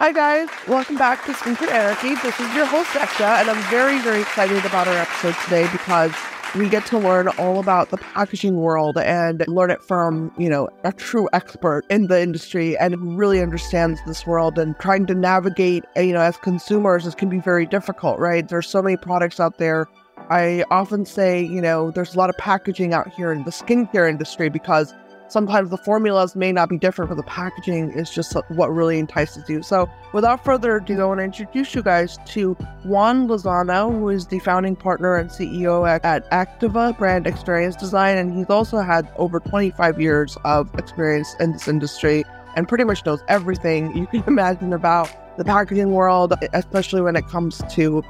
Hi guys, welcome back to Skincare Anarchy. This is your host Ekta, and I'm very, very excited about our episode today because we get to learn all about the packaging world and learn it from, a true expert in the industry and who really understands this world. And trying to navigate, as consumers, this can be very difficult, right? There's so many products out there. I often say, there's a lot of packaging out here in the skincare industry because sometimes the formulas may not be different, but the packaging is just what really entices you. So without further ado, I want to introduce you guys to Juan Lozano, who is the founding partner and CEO at Activa Brand Experience Design. And he's also had over 25 years of experience in this industry and pretty much knows everything you can imagine about the packaging world, especially when it comes to,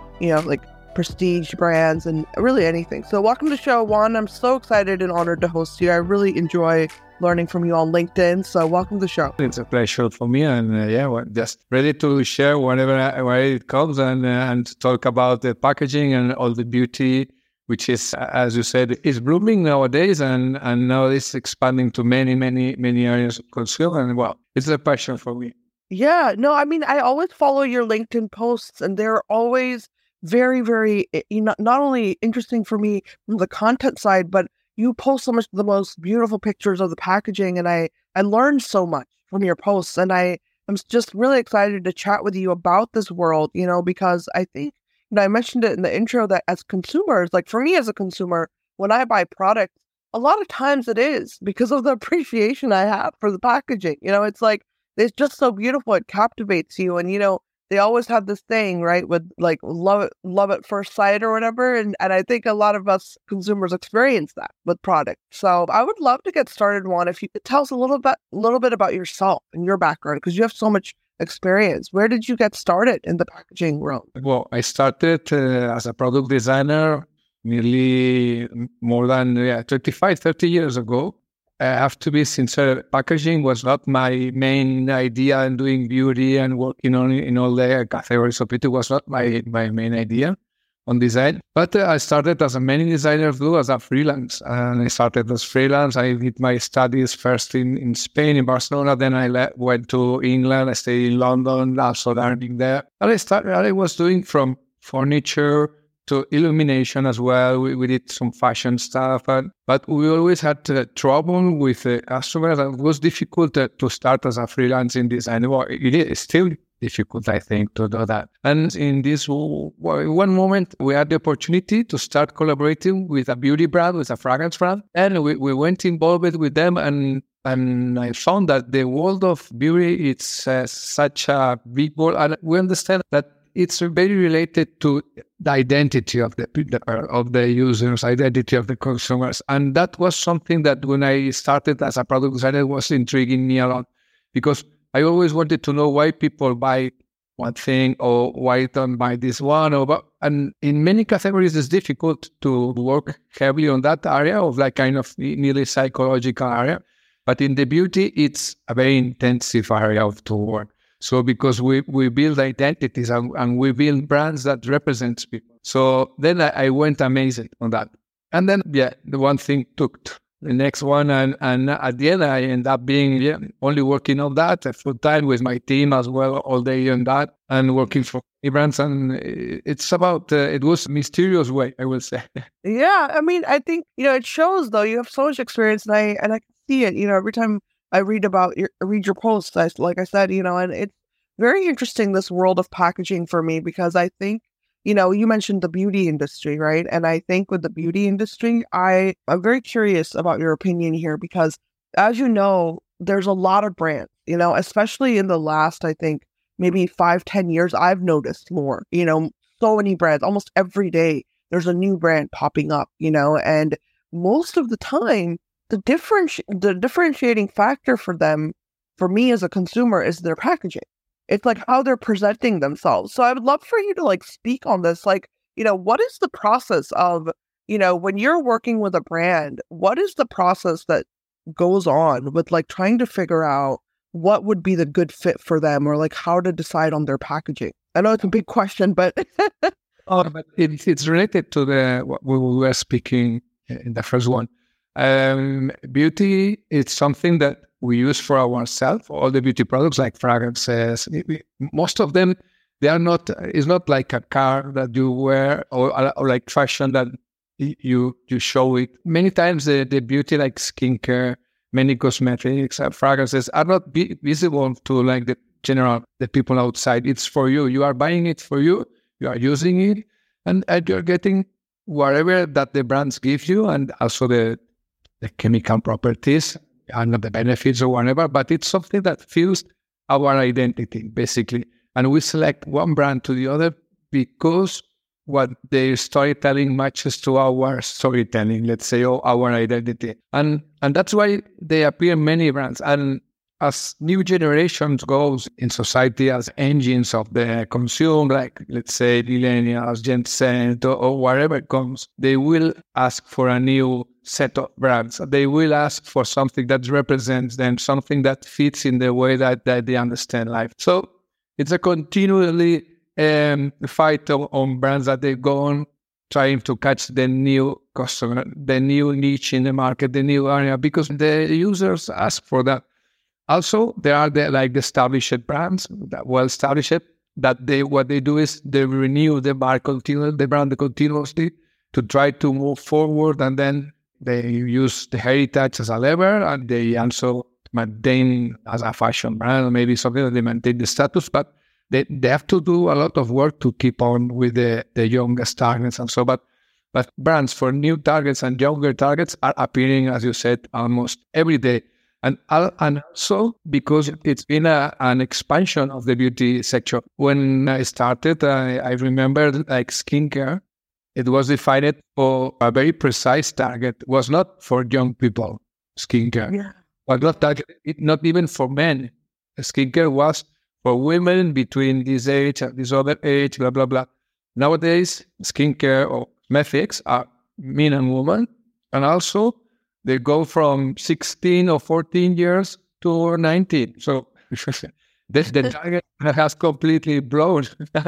prestige brands and really anything. So welcome to the show, Juan. I'm so excited and honored to host you. I really enjoy learning from you on LinkedIn. So welcome to the show. It's a pleasure for me. And just ready to share whenever it comes and talk about the packaging and all the beauty, which is, as you said, is blooming nowadays. And now it's expanding to many, many, many areas of consumer. And it's a passion for me. Yeah, no, I always follow your LinkedIn posts and they're always very, very, not only interesting for me from the content side, but you post so much the most beautiful pictures of the packaging, and I learned so much from your posts, and I'm just really excited to chat with you about this world, because I think, I mentioned it in the intro that as consumers, like for me as a consumer, when I buy products, a lot of times it is because of the appreciation I have for the packaging. It's like, it's just so beautiful. It captivates you, and they always have this thing, right, with like love at first sight or whatever. And I think a lot of us consumers experience that with products. So I would love to get started, Juan, if you could tell us a little bit about yourself and your background, because you have so much experience. Where did you get started in the packaging world? Well, I started as a product designer nearly more than 25, 30 years ago. I have to be sincere, packaging was not my main idea in doing beauty and working on in all the categories of it. It was not my main idea on design. But I started as many designers do as a freelance. And I started as freelance. I did my studies first in Spain, in Barcelona. Then I went to England. I stayed in London, also learning there. And I was doing from furniture to illumination as well. We did some fashion stuff, but we always had trouble with customers. It was difficult to start as a freelancing designer. Well, it is still difficult, I think, to do that. And in this one moment, we had the opportunity to start collaborating with a beauty brand, with a fragrance brand, and we went involved with them. And I found that the world of beauty, it's such a big world, and we understand that it's very related to the identity of the users, identity of the consumers. And that was something that when I started as a product designer was intriguing me a lot, because I always wanted to know why people buy one thing or why don't buy this one. And in many categories, it's difficult to work heavily on that area of like kind of nearly psychological area. But in the beauty, it's a very intensive area to work. So because we build identities and we build brands that represent people. So then I went amazing on that. And then, the one thing took the next one. And at the end, I ended up being only working on that full time with my team as well, all day on that and working for brands. And it's about, it was a mysterious way, I will say. Yeah. I think, it shows though, you have so much experience and I can see it, every time I read your posts, like I said, and it's very interesting, this world of packaging for me, because I think, you mentioned the beauty industry, right? And I think with the beauty industry, I'm very curious about your opinion here, because as you know, there's a lot of brands, especially in the last, I think, maybe 5-10 years, I've noticed more, so many brands, almost every day, there's a new brand popping up, and most of the time, the differentiating factor for them, for me as a consumer, is their packaging. It's like how they're presenting themselves. So I would love for you to speak on this. What is the process of, when you're working with a brand, what is the process that goes on with trying to figure out what would be the good fit for them, or how to decide on their packaging? I know it's a big question, but but it's related to what we were speaking in the first one. Beauty, it's something that we use for ourselves, all the beauty products like fragrances, most of them, they are not, it's not like a car that you wear or like fashion that you show it. Many times the beauty like skincare, many cosmetics, fragrances are not visible to like the people outside. It's for you. You are buying it for you. You are using it, and you're getting whatever that the brands give you, and also the chemical properties and the benefits or whatever. But it's something that fills our identity, basically. And we select one brand to the other because what their storytelling matches to our storytelling, let's say, or our identity. And that's why they appear many brands. And as new generations goes in society as engines of the consume, like, let's say, millennials, Gen Z, or whatever comes, they will ask for a new set of brands. They will ask for something that represents them, something that fits in the way that they understand life. So it's a continually fight on brands that they go on trying to catch the new customer, the new niche in the market, the new area, because the users ask for that. Also, there are the established brands, that well established, that what they do is they renew the brand continuously to try to move forward, and then they use the heritage as a lever, and they also maintain as a fashion brand, or maybe something that they maintain the status, but they have to do a lot of work to keep on with the youngest targets and so. But brands for new targets and younger targets are appearing, as you said, almost every day. And also because it's been an expansion of the beauty sector. When I started, I remember like skincare, it was defined for a very precise target. It was not for young people, skincare. Yeah. But not even for men. Skincare was for women between this age and this other age, blah, blah, blah. Nowadays, skincare or cosmetics are men and women. And also, they go from 16 or 14 years to 19. So the target has completely blown.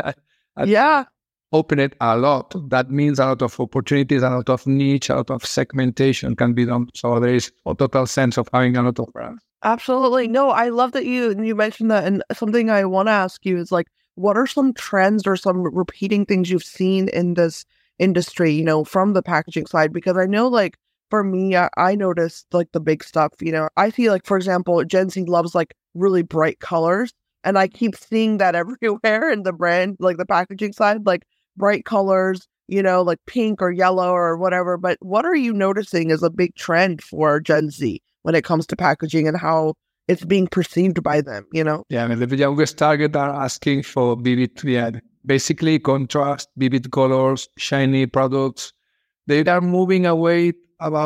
Yeah. Open it a lot. That means a lot of opportunities, a lot of niche, a lot of segmentation can be done. So there is a total sense of having a lot of brands. Absolutely. No, I love that you mentioned that. And something I want to ask you is like, what are some trends or some repeating things you've seen in this industry, from the packaging side? Because I know, like, for me, I noticed like the big stuff, I see, like, for example, Gen Z loves like really bright colors. And I keep seeing that everywhere in the brand, like the packaging side, like bright colors, like pink or yellow or whatever. But what are you noticing as a big trend for Gen Z when it comes to packaging and how it's being perceived by them, Yeah, I mean, the youngest target are asking for vivid, basically contrast, vivid colors, shiny products. They are moving away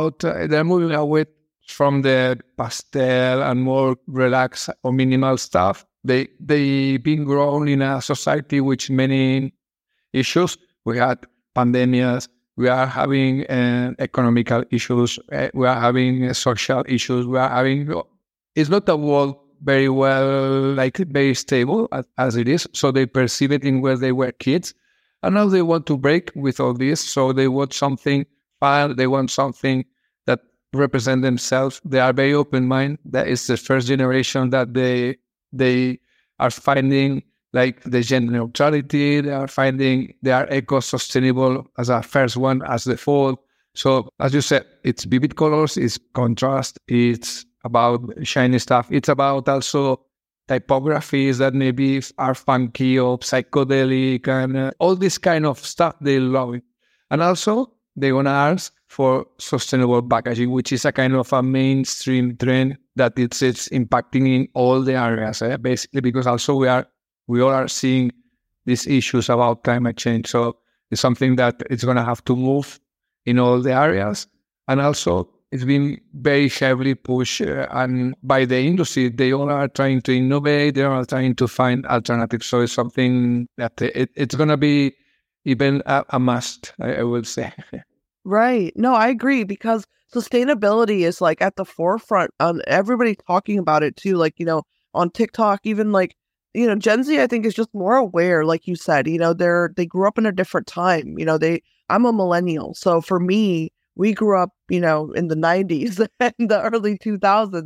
from the pastel and more relaxed or minimal stuff. They've been grown in a society with many issues. We had pandemics. We are having economical issues. We are having social issues. It's not a world very well, like very stable as it is. So they perceive it in where they were kids. And now they want to break with all this. So they want something fun. They want something that represent themselves. They are very open-minded. That is the first generation that they are finding like the gender neutrality. They are eco-sustainable as a first one, as the default. So as you said, it's vivid colors, it's contrast, it's about shiny stuff. It's about also typographies that maybe are funky or psychedelic and all this kind of stuff they love it. And also they want to ask for sustainable packaging, which is a kind of a mainstream trend that it's impacting in all the areas, basically, because also we all are seeing these issues about climate change. So it's something that it's going to have to move in all the areas. And also it's been very heavily pushed and by the industry. They all are trying to innovate. They are trying to find alternatives. So it's something that it's going to be even a must, I would say. Right. No, I agree, because sustainability is like at the forefront. Everybody's talking about it too. Like, on TikTok, even like, Gen Z, I think, is just more aware. Like you said, they grew up in a different time. I'm a millennial. So for me, we grew up, in the 90s and the early 2000s. And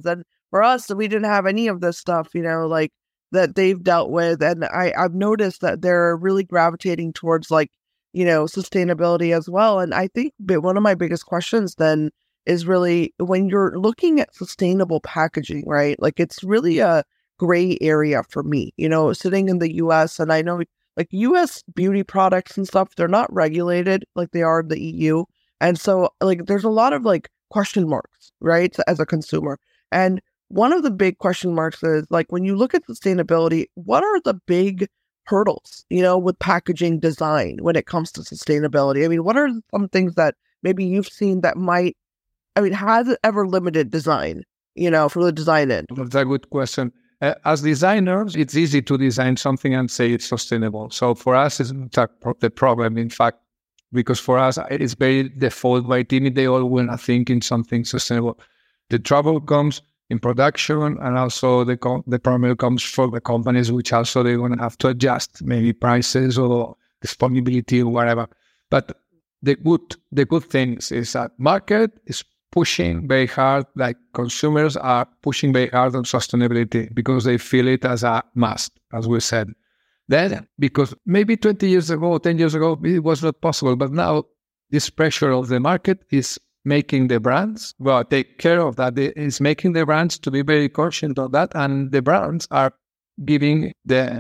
for us, we didn't have any of this stuff, like that they've dealt with. And I've noticed that they're really gravitating towards like, sustainability as well. And I think one of my biggest questions then is really when you're looking at sustainable packaging, right? Like it's really a gray area for me, sitting in the US, and I know like US beauty products and stuff, they're not regulated like they are in the EU. And so like there's a lot of like question marks, right? As a consumer. And one of the big question marks is like when you look at sustainability, what are the big hurdles, with packaging design when it comes to sustainability? I mean, what are some things that maybe you've seen that has it ever limited design, from the design end? That's a good question. As designers, it's easy to design something and say it's sustainable. So for us, it's not the problem, in fact, because for us, it's very default by team. They all want to think in something sustainable. The trouble comes in production, and also the problem comes for the companies, which also they're going to have to adjust maybe prices or disponibility or whatever. But the good things is that market is pushing very hard, like consumers are pushing very hard on sustainability because they feel it as a must, as we said. Then, because maybe 20 years ago, 10 years ago, it was not possible, but now this pressure of the market is making the brands, take care of that. It's making the brands to be very conscious of that, and the brands are giving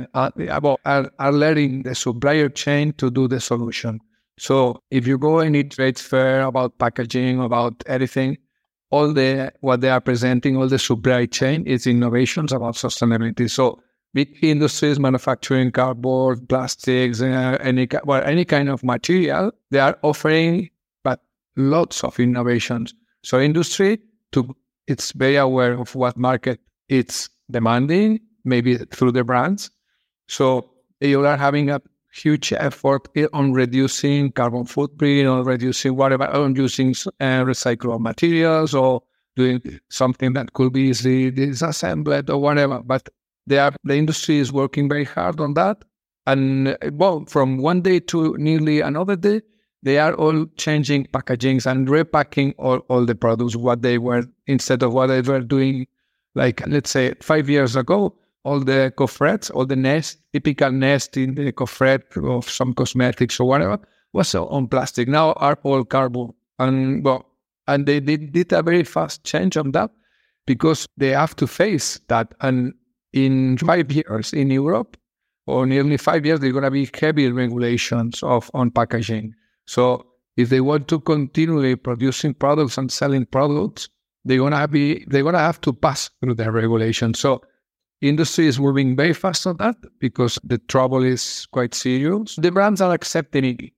are letting the supplier chain to do the solution. So if you go any trade fair about packaging, about anything, what they are presenting, all the supply chain is innovations about sustainability. So big industries manufacturing cardboard, plastics, any kind of material, they are offering but lots of innovations. So industry it's very aware of what market it's demanding, maybe through the brands. So you are having a huge effort on reducing carbon footprint, or reducing whatever, on using recyclable materials, or doing something that could be easily disassembled or whatever. But the industry is working very hard on that. And from one day to nearly another day, they are all changing packagings and repacking all the products, instead of what they were doing, like, let's say 5 years ago. All the coffrets, all the typical nest in the coffret of some cosmetics or whatever, was on plastic. Now are all cardboard. And they did a very fast change on that because they have to face that. And in 5 years in Europe, or nearly 5 years, there are going to be heavy regulations on packaging. So if they want to continue producing products and selling products, they're going to have to pass through the regulations. So industry is moving very fast on that because the trouble is quite serious. The brands are accepting it,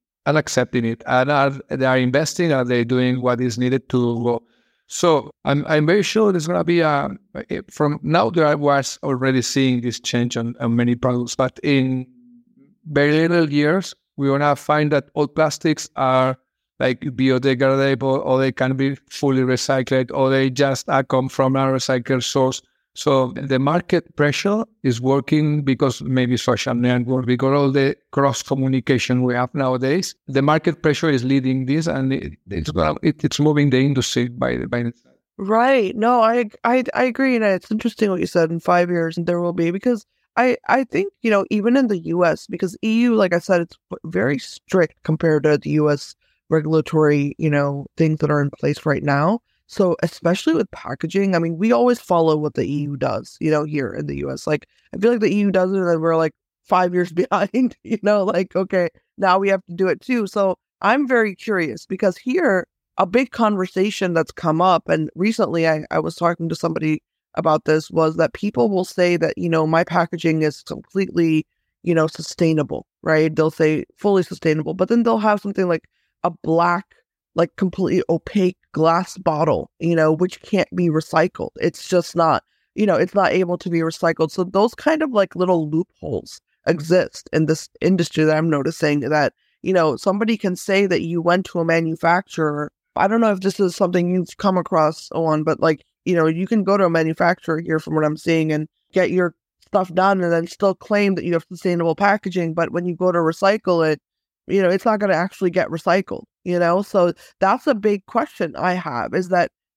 and they are investing, and they're doing what is needed to go. So I'm very sure there's going to be from now there I was already seeing this change on many products, but in very little years, we're going to find that all plastics are like biodegradable, or they can be fully recycled, or they just come from a recycled source. So the market pressure is working because maybe social network, because all the cross communication we have nowadays. The market pressure is leading this, and it's moving the industry by itself. Right. No, I agree, and it's interesting what you said. In 5 years, there will be, because I think even in the U.S., because EU, like I said, it's very strict compared to the U.S. regulatory things that are in place right now. So especially with packaging, I mean, we always follow what the EU does, here in the US. Like, I feel like the EU does it and we're like 5 years behind, like, okay, now we have to do it too. So I'm very curious because here, a big conversation that's come up, and recently I was talking to somebody about this, was that people will say that, my packaging is completely, sustainable, right? They'll say fully sustainable, but then they'll have something like a black, like completely opaque glass bottle, which can't be recycled. It's just not, it's not able to be recycled. So those kind of like little loopholes exist in this industry that I'm noticing, that, somebody can say that you went to a manufacturer. I don't know if this is something you've come across on, but like, you can go to a manufacturer here from what I'm seeing and get your stuff done and then still claim that you have sustainable packaging. But when you go to recycle it, it's not going to actually get recycled, So that's a big question I have, is that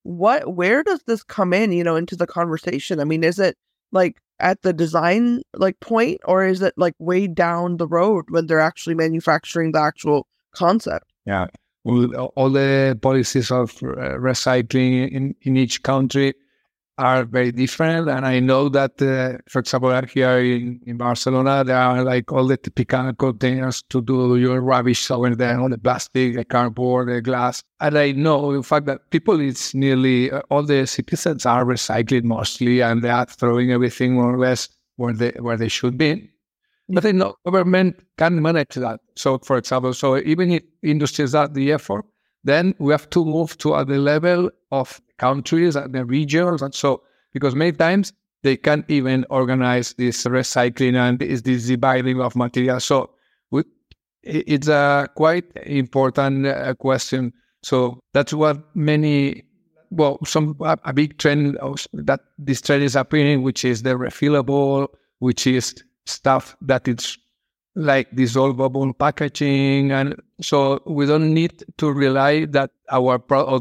where does this come in, into the conversation? I mean, is it like at the design like point, or is it like way down the road when they're actually manufacturing the actual concept? Yeah. Well, all the policies of recycling in each country are very different. And I know that, for example, here in Barcelona, there are like all the typical containers to do your rubbish over there, all the plastic, the cardboard, the glass. And I know, in fact, that people, it's nearly all the citizens are recycling mostly, and they are throwing everything more or less where they should be. But I know government can manage that. So, for example, even if industries are the effort, then we have to move to the level of countries and the regions. And so, because many times they can't even organize this recycling and this dividing of materials. So it's a quite important question. So that's what a big trend that this trend is appearing, which is the refillable, which is stuff that it's like dissolvable packaging, and so we don't need to rely that our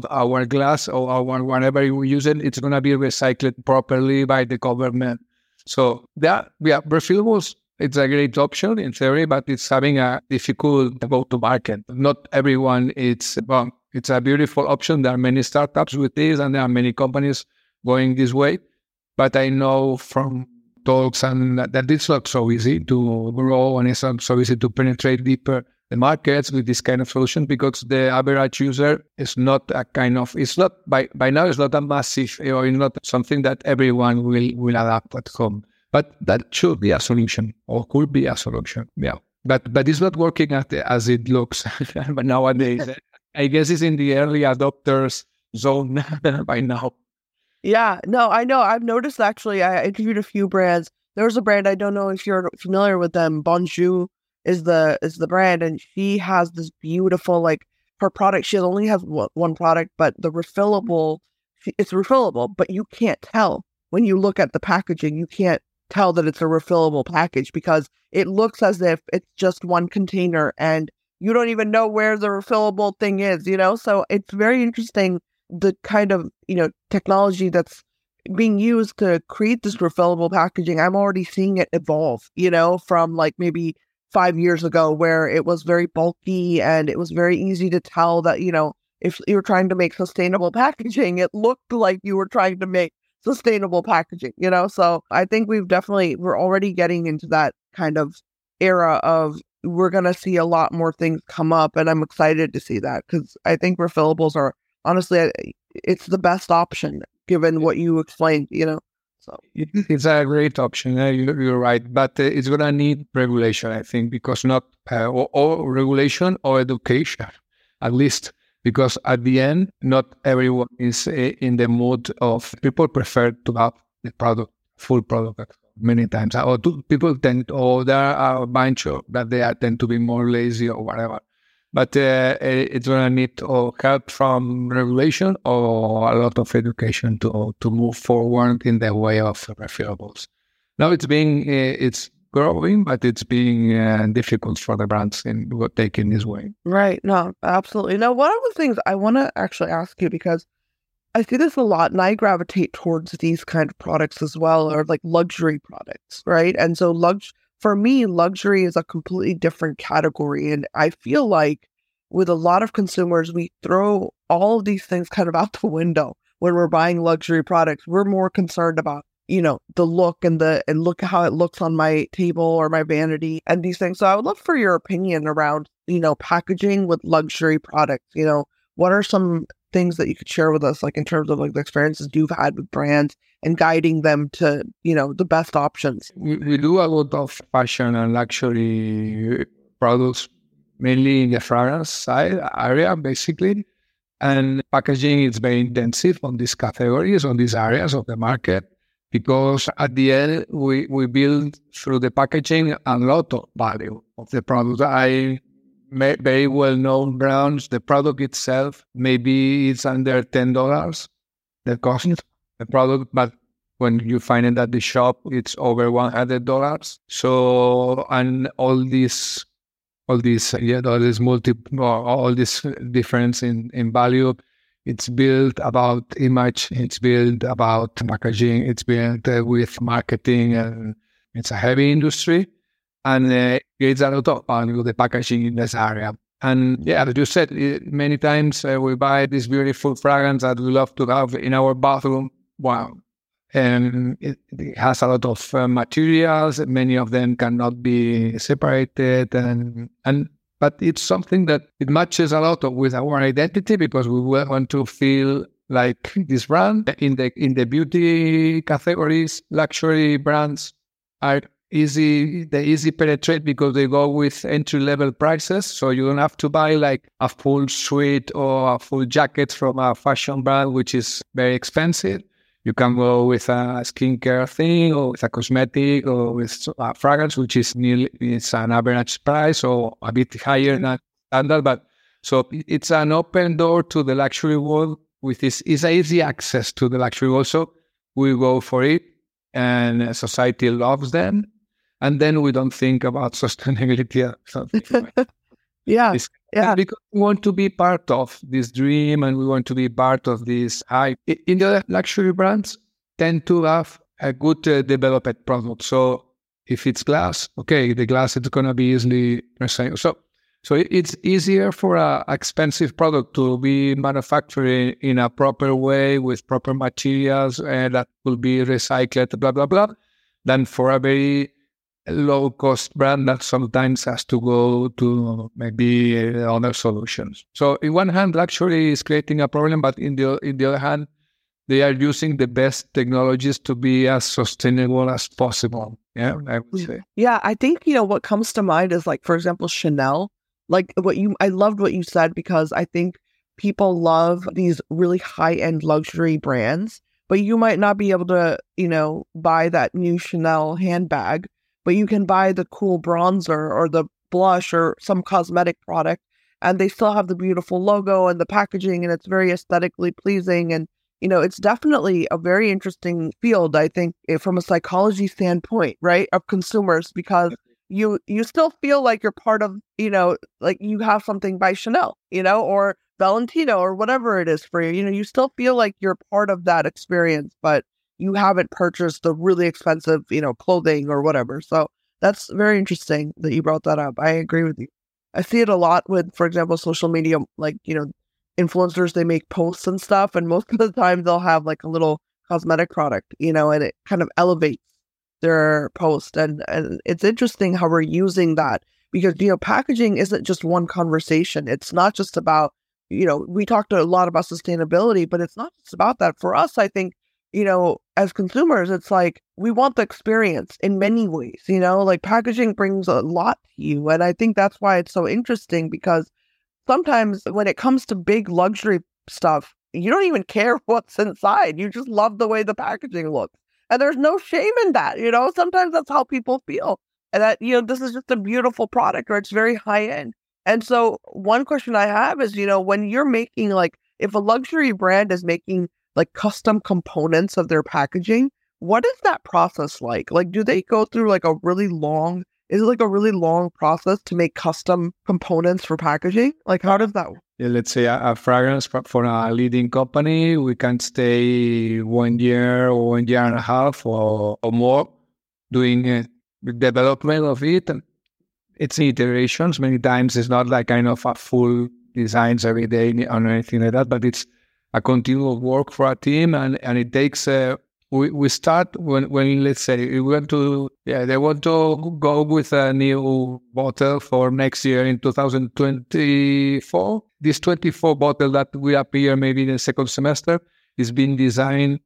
glass or our whatever we use it's going to be recycled properly by the government. So refillables. It's a great option in theory, but it's having a difficult go to market. Not everyone. It's a beautiful option. There are many startups with this, and there are many companies going this way. But I know from talks and that it's not so easy to grow, and it's not so easy to penetrate deeper the markets with this kind of solution, because the average user is not it's not by now it's not a massive, or it's not something that everyone will adapt at home. But that should be a solution, or could be a solution. Yeah, but it's not working as it looks nowadays. I guess it's in the early adopters zone by now. Yeah, no, I know. I've noticed, actually, I interviewed a few brands. There's a brand, I don't know if you're familiar with them. Bonjour is the brand, and she has this beautiful, like, her product. She only has one product, but the refillable, it's refillable, but you can't tell when you look at the packaging. You can't tell that it's a refillable package because it looks as if it's just one container, and you don't even know where the refillable thing is. So it's very interesting, the kind of, technology that's being used to create this refillable packaging. I'm already seeing it evolve, from like maybe 5 years ago, where it was very bulky and it was very easy to tell that, if you were trying to make sustainable packaging, it looked like you were trying to make sustainable packaging, So I think we're already getting into that kind of era of, we're going to see a lot more things come up. And I'm excited to see that, because I think refillables are, honestly, it's the best option given what you explained, So it's a great option. You're right, but it's gonna need regulation, I think, because not or regulation or education, at least, because at the end, not everyone is in the mood of. People prefer to have the full product many times, or there are a bunch of that they tend to be more lazy or whatever. But it's going to need help from regulation or a lot of education to move forward in the way of refillables. Now it's growing, but it's being difficult for the brands in taking this way. Right. No, absolutely. Now, one of the things I want to actually ask you, because I see this a lot, and I gravitate towards these kind of products as well, or like luxury products, right? And so for me, luxury is a completely different category. And I feel like with a lot of consumers, we throw all of these things kind of out the window when we're buying luxury products. We're more concerned about, the look and look how it looks on my table or my vanity and these things. So I would love for your opinion around, packaging with luxury products. What are some things that you could share with us, like in terms of like the experiences you've had with brands and guiding them to, the best options? We do a lot of fashion and luxury products, mainly in the fragrance side area, basically. And packaging is very intensive on these categories, on these areas of the market, because at the end, we build through the packaging a lot of value of the product. Very well-known brands, the product itself, maybe it's under $10, the cost of the product, but when you find it at the shop, it's over $100. So, and all this difference in value It's built about image, it's built about packaging, it's built with marketing, and it's a heavy industry. And creates a lot of value, the packaging in this area. And yeah, as you said, many times we buy this beautiful fragrance that we love to have in our bathroom. Wow. And it has a lot of materials. Many of them cannot be separated. But it's something that it matches a lot with our identity, because we want to feel like this brand. In the beauty categories, luxury brands are easy penetrate because they go with entry-level prices. So you don't have to buy like a full suite or a full jacket from a fashion brand, which is very expensive. You can go with a skincare thing, or with a cosmetic, or with a fragrance, which is it's an average price or a bit higher than standard. But so it's an open door to the luxury world. With this, it's easy access to the luxury world. So we go for it, and society loves them. And then we don't think about sustainability or something. Yeah. Because we want to be part of this dream, and we want to be part of this hype. In the luxury brands tend to have a good developed product. So if it's glass, okay, the glass is going to be easily recycled. So it's easier for an expensive product to be manufactured in a proper way with proper materials that will be recycled, blah, blah, blah, than for a very low-cost brand that sometimes has to go to maybe other solutions. So in one hand, luxury is creating a problem, but in the other hand, they are using the best technologies to be as sustainable as possible. Yeah, I would say. Yeah, I think, what comes to mind is, like, for example, Chanel. Like I loved what you said, because I think people love these really high-end luxury brands, but you might not be able to, buy that new Chanel handbag, but you can buy the cool bronzer or the blush or some cosmetic product, and they still have the beautiful logo and the packaging, and it's very aesthetically pleasing. And, it's definitely a very interesting field, I think, from a psychology standpoint, right, of consumers, because you still feel like you're part of, like you have something by Chanel, or Valentino or whatever it is for you. You still feel like you're part of that experience, but you haven't purchased the really expensive, clothing or whatever. So that's very interesting that you brought that up. I agree with you. I see it a lot with, for example, social media, like, influencers, they make posts and stuff. And most of the time they'll have like a little cosmetic product, and it kind of elevates their post. And it's interesting how we're using that, because, packaging isn't just one conversation. It's not just about, we talked a lot about sustainability, but it's not just about that. For us, I think, as consumers, it's like we want the experience in many ways, like packaging brings a lot to you. And I think that's why it's so interesting, because sometimes when it comes to big luxury stuff, you don't even care what's inside. You just love the way the packaging looks. And there's no shame in that. Sometimes that's how people feel. And that, this is just a beautiful product, or it's very high end. And so one question I have is, when you're making, like, if a luxury brand is making like custom components of their packaging, what is that process like? Like, do they go through like a really long process to make custom components for packaging? Like, how does that work? Yeah, let's say a fragrance for a leading company, we can stay 1 year or 1 year and a half or more doing development of it. And it's iterations. Many times it's not like kind of a full designs every day or anything like that, but it's a continual work for a team, and it takes. We start when let's say they want to go with a new bottle for next year in 2024. This 24 bottle that will appear maybe in the second semester is being designed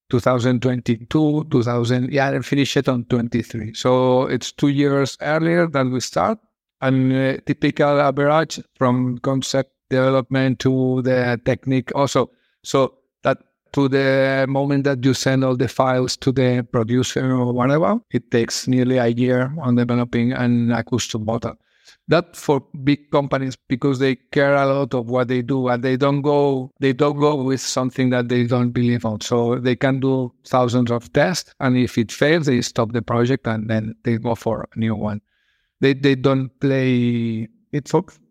2022, and finish it on 23. So it's 2 years earlier than we start, and typical average from concept development to the technique also. So that to the moment that you send all the files to the producer or whatever, it takes nearly a year on developing a custom bottle. That for big companies, because they care a lot of what they do, and they don't go with something that they don't believe on. So they can do thousands of tests, and if it fails, they stop the project and then they go for a new one. They don't play it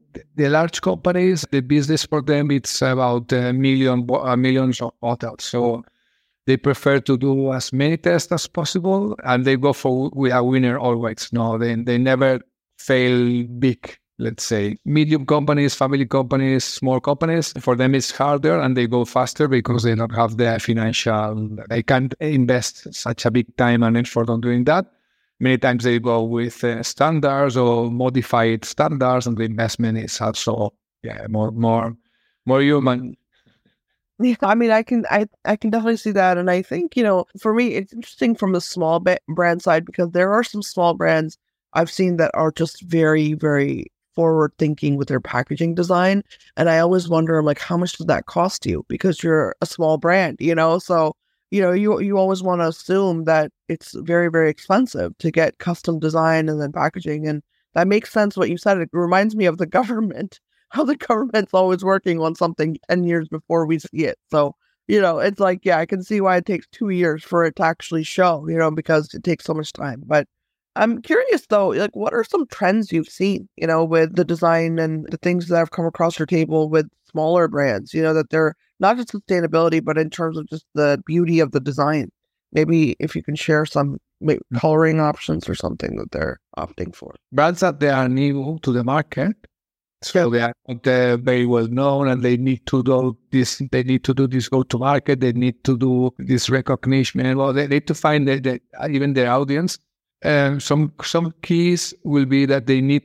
the large companies, the business for them, it's about millions of bottles. So they prefer to do as many tests as possible, and they go for a winner always. No, they never fail big. Let's say medium companies, family companies, small companies, for them it's harder and they go faster because they don't have the financial, they can't invest such a big time and effort on doing that. Many times they go with standards or modified standards, and the investment is also more human. Yeah, I mean, I can definitely see that, and I think for me, it's interesting from the small brand side because there are some small brands I've seen that are just very, very forward thinking with their packaging design, and I always wonder, I'm like, how much does that cost you? Because you're a small brand, so you always want to assume that it's very, very expensive to get custom design and then packaging, and that makes sense what you said. It reminds me of the government. How the government's always working on something 10 years before we see it. So, it's like, I can see why it takes 2 years for it to actually show, because it takes so much time. But I'm curious though, like, what are some trends you've seen, with the design and the things that have come across your table with smaller brands, that they're not just sustainability, but in terms of just the beauty of the design. Maybe if you can share some coloring options or something that they're opting for. Brands that they are new to the market. So they are not very well known, and they need to do this. They need to do this go-to-market. They need to do this recognition. Well, they need to find even their audience. Some keys will be that they need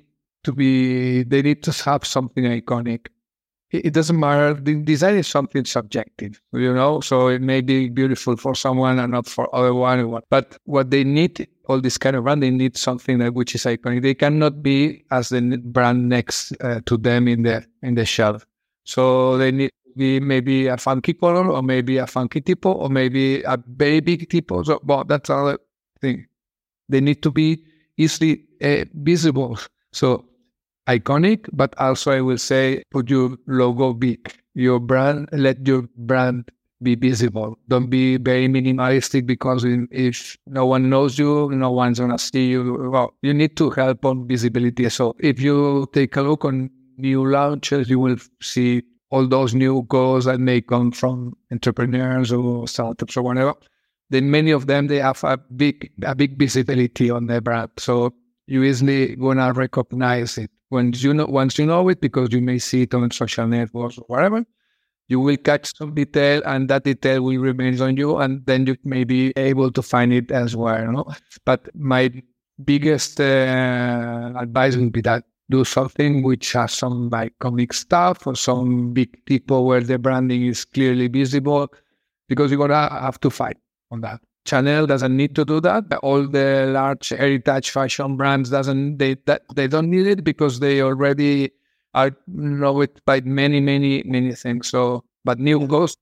to have something iconic. It doesn't matter. The design is something subjective, so it may be beautiful for someone and not for other one. But what they need, all this kind of brand, they need something which is iconic. They cannot be as the brand next to them in the shelf. So they need to be maybe a funky color, or maybe a funky typo, or maybe a very big typo. So, that's another thing. They need to be easily visible. So iconic, but also I will say put your logo big. Your brand, let your brand be visible. Don't be very minimalistic, because if no one knows you, no one's gonna see you. Well, you need to help on visibility. So if you take a look on new launches, you will see all those new goals that may come from entrepreneurs or startups or whatever. Then many of them, they have a big visibility on their brand. So you easily gonna recognize it. Once you know it, because you may see it on social networks or whatever, you will catch some detail, and that detail will remain on you, and then you may be able to find it elsewhere. But my biggest advice would be that do something which has some iconic stuff or some big people where the branding is clearly visible, because you're gonna have to fight on that. Chanel doesn't need to do that. All the large heritage fashion brands they don't need it, because they already are known by many things. So, but new goals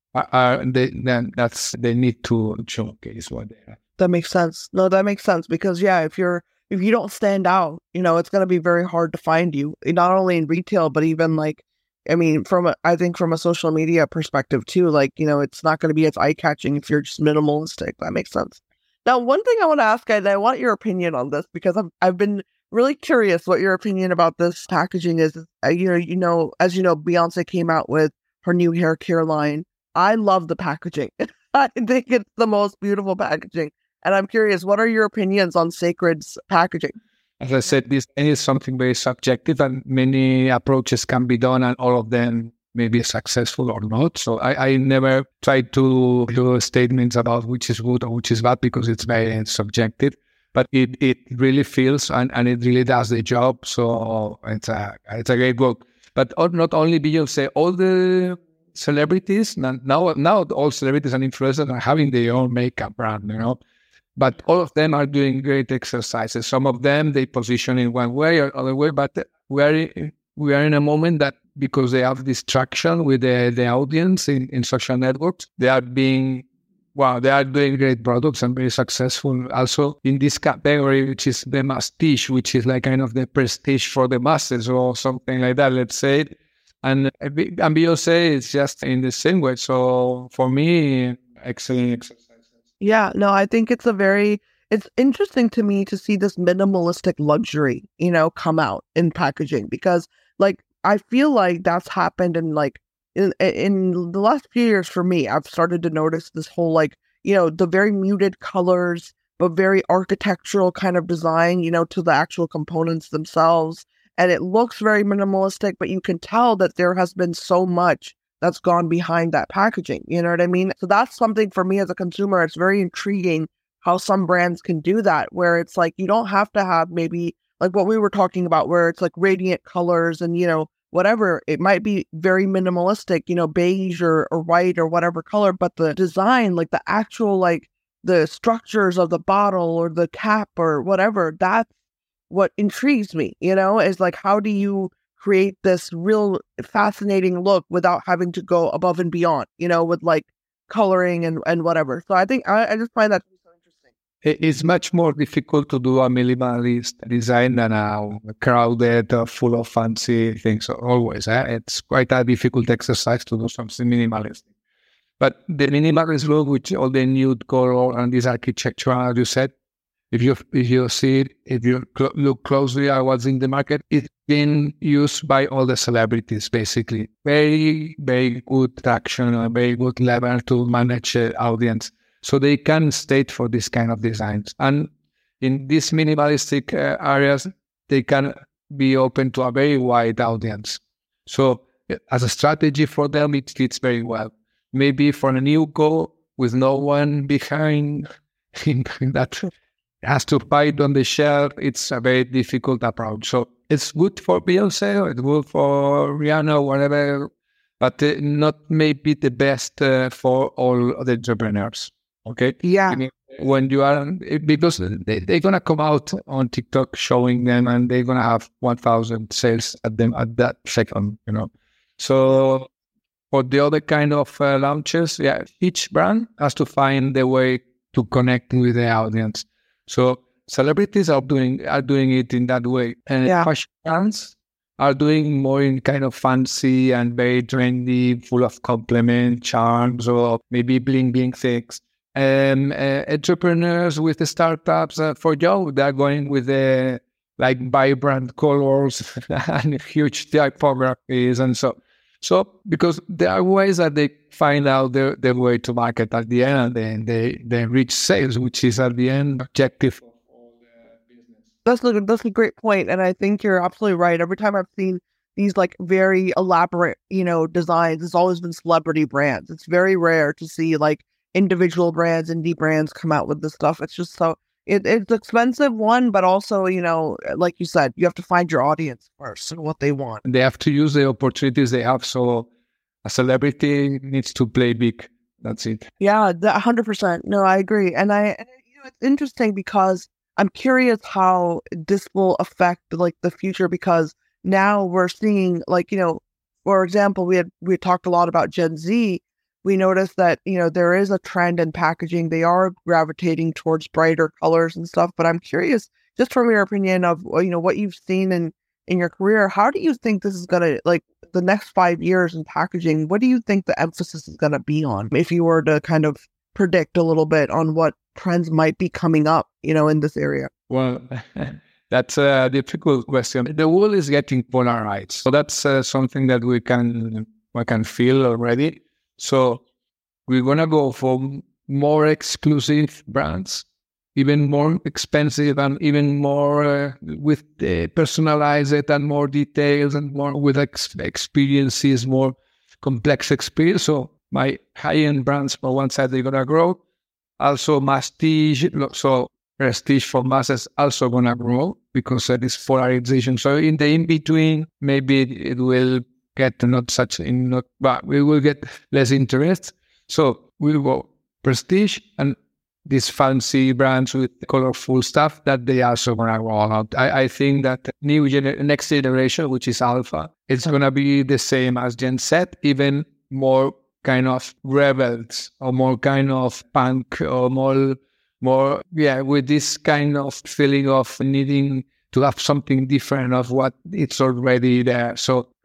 they need to showcase what they have. That makes sense. No, that makes sense, because if you don't stand out, it's going to be very hard to find you, not only in retail, but even I think from a social media perspective too, it's not going to be as eye-catching if you're just minimalistic. That makes sense. Now, one thing I want to ask, and I want your opinion on this, because I've been really curious what your opinion about this packaging is. As you know, Beyonce came out with her new hair care line. I love the packaging. I think it's the most beautiful packaging. And I'm curious, what are your opinions on Cécred's packaging? As I said, this is something very subjective, and many approaches can be done, and all of them may be successful or not. So I never try to do statements about which is good or which is bad, because it's very subjective. But it really feels and it really does the job. So it's a great work. But not only Beyonce, all the celebrities now all celebrities and influencers are having their own makeup brand, But all of them are doing great exercises. Some of them they position in one way or other way, but we are in a moment that, because they have this traction with the audience in social networks, they are doing great products and very successful also in this category, which is the masstige, which is like kind of the prestige for the masses or something like that, let's say. And Beyonce is just in the same way. So for me, excellent exercise. Yeah, no, I think it's interesting to me to see this minimalistic luxury, come out in packaging, because I feel like that's happened in like in the last few years for me. I've started to notice this whole like, the very muted colors, but very architectural kind of design, to the actual components themselves. And it looks very minimalistic, but you can tell that there has been so much that's gone behind that packaging. You know what I mean? So that's something for me as a consumer. It's very intriguing how some brands can do that, where it's like, you don't have to have maybe like what we were talking about, where it's like radiant colors and, whatever. It might be very minimalistic, beige or white or whatever color, but the design, like the actual, like the structures of the bottle or the cap or whatever, that's what intrigues me, is like, how do you create this real fascinating look without having to go above and beyond, with like coloring and whatever. So I think I just find that so interesting. It's much more difficult to do a minimalist design than a crowded, full of fancy things always. It's quite a difficult exercise to do something minimalist. But the minimalist look, with all the nude color and this architecture, as you said, if you see it, if you look closely at what's in the market, it's been used by all the celebrities, basically. Very, very good traction, a very good level to manage audience. So they can state for this kind of designs. And in these minimalistic areas, they can be open to a very wide audience. So as a strategy for them, it fits very well. Maybe for a new goal with no one behind that has to fight on the shelf, it's a very difficult approach. So it's good for Beyonce, it's good for Rihanna, whatever, but not maybe the best for all the entrepreneurs. Okay? Yeah. I mean, when you are, because they're going to come out on TikTok showing them and they're going to have 1,000 sales at them at that second, So for the other kind of launches, each brand has to find the way to connect with the audience. So celebrities are doing it in that way, and fashion brands are doing more in kind of fancy and very trendy, full of compliment, charms, or maybe bling things. And entrepreneurs with the startups, for Joe, they're going with the like vibrant colors and huge typographies, and so because there are ways that they find out their way to market at the end, and then they reach sales, which is at the end objective of all the business. That's a great point, and I think you're absolutely right. Every time I've seen these like very elaborate, designs, it's always been celebrity brands. It's very rare to see like individual brands, indie brands come out with this stuff. It's just so it's expensive, one, but also, like you said, you have to find your audience first and what they want. They have to use the opportunities they have. So a celebrity needs to play big. That's it. Yeah, 100%. No, I agree. And it's interesting because I'm curious how this will affect like the future, because now we're seeing like, for example, we had talked a lot about Gen Z. We noticed that, there is a trend in packaging. They are gravitating towards brighter colors and stuff. But I'm curious, just from your opinion of, what you've seen in your career, how do you think this is going to, like, the next 5 years in packaging, what do you think the emphasis is going to be on? If you were to kind of predict a little bit on what trends might be coming up, in this area. Well, that's a difficult question. The world is getting polarized. So that's something that we can feel already. So we're going to go for more exclusive brands, even more expensive and even more with personalized and more details and more with experiences, more complex experience. So my high-end brands, for one side, they're going to grow. Also prestige for masses also going to grow because of this polarization. So in the in-between, maybe it will get but we will get less interest. So we'll go prestige and these fancy brands with colorful stuff that they also going to roll out. I think that next generation, which is Alpha, it's going to be the same as Gen Z, even more kind of rebels or more kind of punk or more with this kind of feeling of needing to have something different of what it's already there. So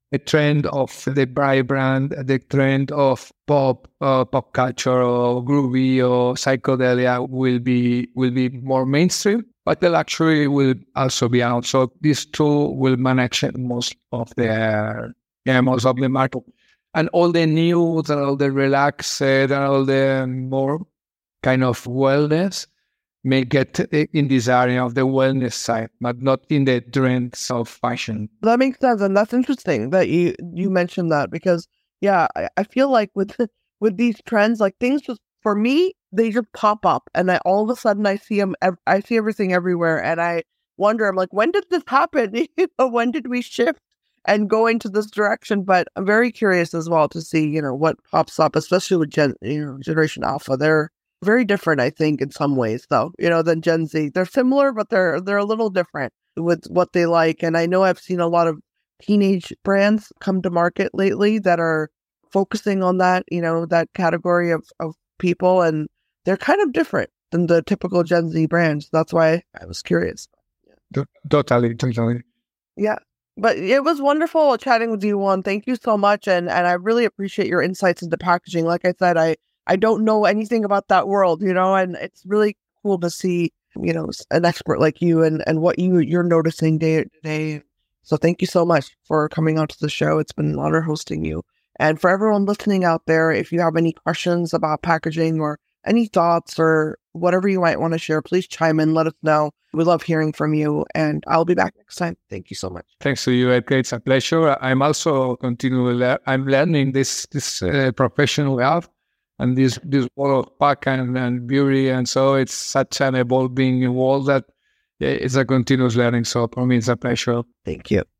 a trend of the brand, the trend of pop culture or groovy or psychedelia will be more mainstream, but the luxury will also be out. So these two will manage most of the market. And all the nudes and all the relaxed and all the more kind of wellness may get in this area of the wellness side, but not in the trends of fashion. That makes sense, and that's interesting that you mentioned that, because I feel like with these trends, like things just, for me, they just pop up, and all of a sudden I see them. I see everything everywhere, and I wonder, I'm like, when did this happen? When did we shift and go into this direction? But I'm very curious as well to see, what pops up, especially with Generation Alpha. They're very different, I think, in some ways, though, than Gen Z. They're similar, but they're a little different with what they like. And I know I've seen a lot of teenage brands come to market lately that are focusing on that, that category of people, and they're kind of different than the typical Gen Z brands. That's why I was curious. Totally. Yeah. But it was wonderful chatting with you, Juan. Thank you so much. And I really appreciate your insights into packaging. Like I said, I don't know anything about that world, and it's really cool to see, an expert like you and what you're noticing day to day. So thank you so much for coming onto the show. It's been an honor hosting you. And for everyone listening out there, if you have any questions about packaging or any thoughts or whatever you might want to share, please chime in, let us know. We love hearing from you, and I'll be back next time. Thank you so much. Thanks to you, Edgar. It's a pleasure. I'm also I'm learning this profession we have, and this world of pack and beauty, and so it's such an evolving world that it's a continuous learning. So for me, it's a pleasure. Thank you.